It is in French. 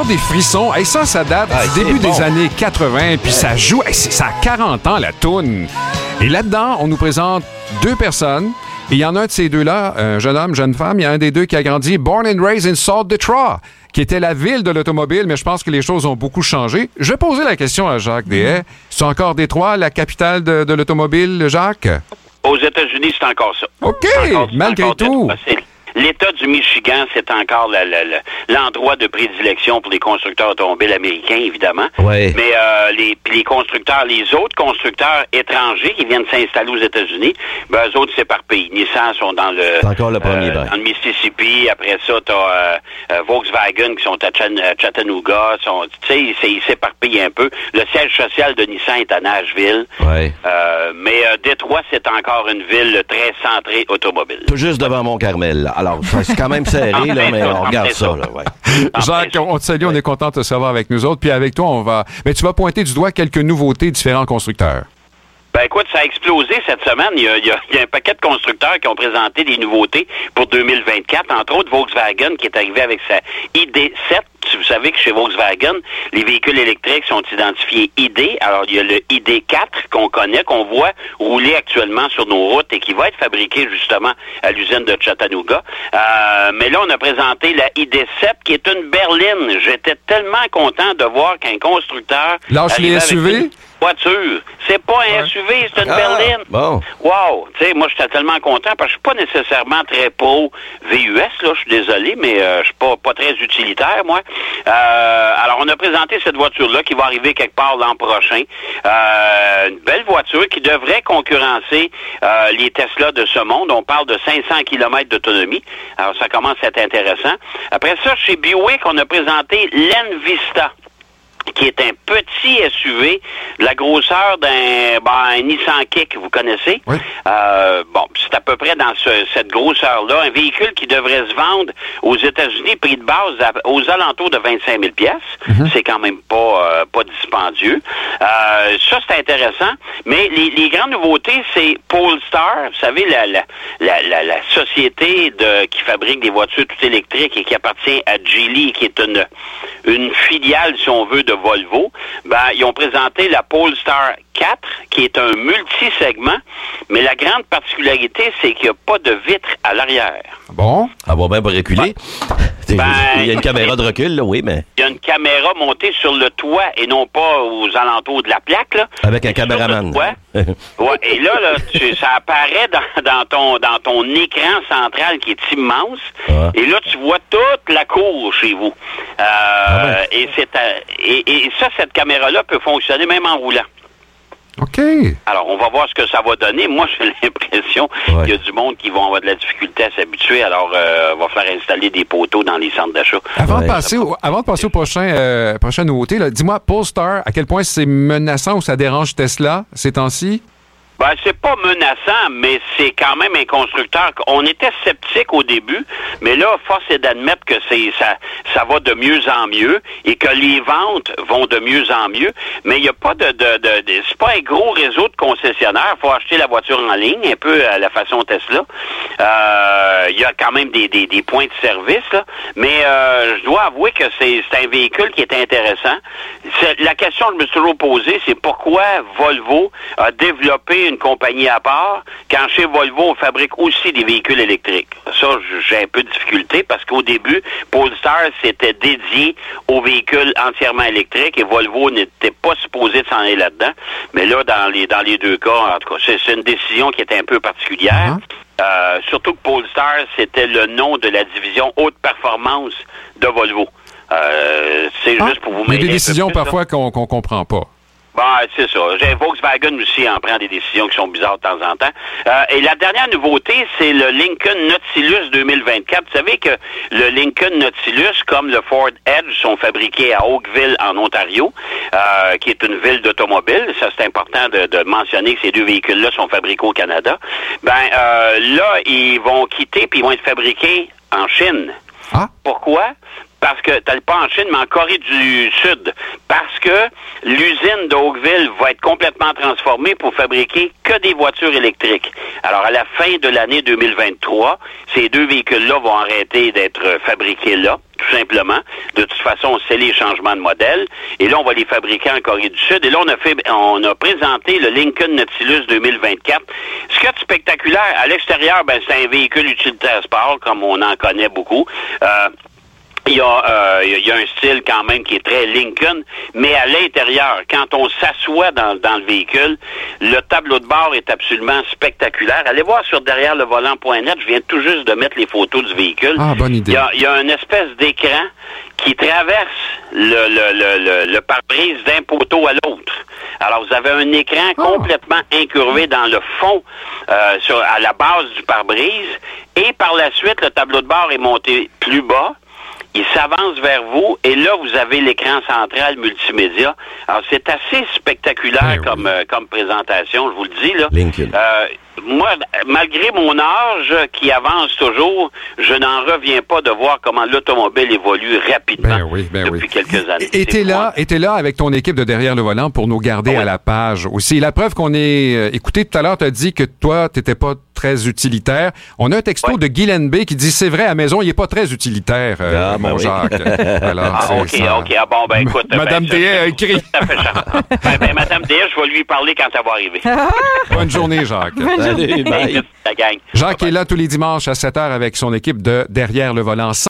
des frissons. Et ça date du début des années 80, puis ça joue, ça a 40 ans, la toune. Et là-dedans, on nous présente deux personnes. Et il y en a un de ces deux-là, un jeune homme, jeune femme, il y a un des deux qui a grandi, born and raised in South Detroit, qui était la ville de l'automobile, mais je pense que les choses ont beaucoup changé. Je vais poser la question à Jacques Deshaies. C'est encore Détroit, la capitale de l'automobile, Jacques? Aux États-Unis, c'est encore ça. OK, malgré tout. L'État du Michigan, c'est encore l'endroit de prédilection pour les constructeurs automobiles américains, évidemment. Ouais. Mais les constructeurs, les autres constructeurs étrangers qui viennent s'installer aux États-Unis, ben eux autres s'éparpillent. Nissan sont dans c'est encore le premier dans le Mississippi. Après ça, t'as Volkswagen qui sont à Chattanooga. Tu sais, ils s'éparpillent un peu. Le siège social de Nissan est à Nashville. Ouais. Mais Détroit, c'est encore une ville très centrée automobile. Tout juste devant Mont-Carmel. Alors, c'est quand même serré, là, mais on regarde ça. Là, ouais. Jacques, on te salue, on est content de te savoir avec nous autres. Puis avec toi, mais tu vas pointer du doigt quelques nouveautés différents constructeurs. Ben écoute, ça a explosé cette semaine. Il y a un paquet de constructeurs qui ont présenté des nouveautés pour 2024, entre autres Volkswagen qui est arrivé avec sa ID7. Vous savez que chez Volkswagen, les véhicules électriques sont identifiés ID. Alors, il y a le ID4 qu'on connaît, qu'on voit rouler actuellement sur nos routes et qui va être fabriqué justement à l'usine de Chattanooga. Mais là, on a présenté la ID7 qui est une berline. J'étais tellement content de voir qu'un constructeur... Lâche les SUV? Voiture. C'est pas un SUV, c'est une berline. Bon. Wow! Tu sais, moi, j'étais tellement content parce que je suis pas nécessairement très pro VUS, là. Je suis désolé, mais je suis pas très utilitaire, moi. Alors, on a présenté cette voiture-là qui va arriver quelque part l'an prochain. Une belle voiture qui devrait concurrencer les Tesla de ce monde. On parle de 500 km d'autonomie. Alors, ça commence à être intéressant. Après ça, chez Buick, on a présenté l'Envista, qui est un petit SUV de la grosseur d'un Nissan Kick, vous connaissez? Oui. C'est à peu près dans cette grosseur-là, un véhicule qui devrait se vendre aux États-Unis, prix de base aux alentours de 25 000 pièces. C'est quand même pas dispendieux. Ça, c'est intéressant. Mais les grandes nouveautés, c'est Polestar, vous savez, la société qui fabrique des voitures toutes électriques et qui appartient à Geely, qui est une filiale, si on veut, de Volvo. Ils ont présenté la Polestar 4, qui est un multisegment, mais la grande particularité, c'est qu'il n'y a pas de vitre à l'arrière. Bon. Ah bon, ben, pour reculer. Il y a une caméra de recul, là, oui, mais... Il y a une caméra montée sur le toit et non pas aux alentours de la plaque, là. Avec un caméraman. Ouais, et là, ça apparaît dans ton écran central qui est immense. Ouais. Et là, tu vois toute la cour chez vous. Et ça, cette caméra-là peut fonctionner même en roulant. OK. Alors, on va voir ce que ça va donner. Moi, j'ai l'impression qu'il y a du monde qui va avoir de la difficulté à s'habituer. Alors, on va faire installer des poteaux dans les centres d'achat. Avant de passer au prochaine nouveauté, là, dis-moi, Polestar, à quel point c'est menaçant ou ça dérange Tesla ces temps-ci? C'est pas menaçant, mais c'est quand même un constructeur. On était sceptique au début, mais là, force est d'admettre que ça va de mieux en mieux et que les ventes vont de mieux en mieux. Mais il n'y a pas c'est pas un gros réseau de concessionnaires. Il faut acheter la voiture en ligne, un peu à la façon Tesla. Il y a quand même des points de service, là. Mais je dois avouer que c'est un véhicule qui est intéressant. La question que je me suis toujours posée, c'est pourquoi Volvo a développé une compagnie à part, quand chez Volvo, on fabrique aussi des véhicules électriques. Ça, j'ai un peu de difficulté parce qu'au début, Polestar, c'était dédié aux véhicules entièrement électriques et Volvo n'était pas supposé de s'en aller là-dedans. Mais là, dans les deux cas, en tout cas, c'est une décision qui est un peu particulière. Surtout que Polestar, c'était le nom de la division haute performance de Volvo. C'est juste pour vous mettre. Il y a des décisions plus, parfois qu'on comprend pas. C'est ça. Volkswagen aussi en prend des décisions qui sont bizarres de temps en temps. Et la dernière nouveauté, c'est le Lincoln Nautilus 2024. Vous savez que le Lincoln Nautilus, comme le Ford Edge, sont fabriqués à Oakville, en Ontario, qui est une ville d'automobile. Ça, c'est important de mentionner que ces deux véhicules-là sont fabriqués au Canada. Là, ils vont quitter puis ils vont être fabriqués en Chine. Pourquoi? parce que, pas en Chine, mais en Corée du Sud, parce que l'usine d'Oakville va être complètement transformée pour fabriquer que des voitures électriques. Alors, à la fin de l'année 2023, ces deux véhicules-là vont arrêter d'être fabriqués là, tout simplement. De toute façon, c'est les changements de modèle. Et là, on va les fabriquer en Corée du Sud. Et là, on a présenté le Lincoln Nautilus 2024. Ce qui est spectaculaire, à l'extérieur, c'est un véhicule utilitaire sport, comme on en connaît beaucoup. Il y a un style quand même qui est très Lincoln, mais à l'intérieur, quand on s'assoit dans le véhicule, le tableau de bord est absolument spectaculaire. Allez voir sur derrière-le-volant.net, je viens tout juste de mettre les photos du véhicule. Ah, bonne idée. Il y a une espèce d'écran qui traverse le pare-brise d'un poteau à l'autre. Alors, vous avez un écran complètement incurvé dans le fond, à la base du pare-brise, et par la suite, le tableau de bord est monté plus bas. Il s'avance vers vous et là, vous avez l'écran central multimédia. Alors, c'est assez spectaculaire comme présentation, je vous le dis, là. Lincoln. Moi, malgré mon âge qui avance toujours, je n'en reviens pas de voir comment l'automobile évolue rapidement depuis quelques années. Et t'es là avec ton équipe de Derrière le volant pour nous garder à la page aussi. La preuve qu'on est... écoutez, tout à l'heure, tu as dit que toi, t'étais pas très utilitaire. On a un texto de Guy Lenbé qui dit, c'est vrai, à la maison, il est pas très utilitaire, mon Jacques. Alors, OK. Ah bon, écoute... Madame Deshaies a écrit. Ça fait cher. Madame Deshaies, je vais lui parler quand ça va arriver. Bonne journée, Jacques. Allez, bye. La gang. Jacques est là tous les dimanches à 7h avec son équipe de Derrière le volant.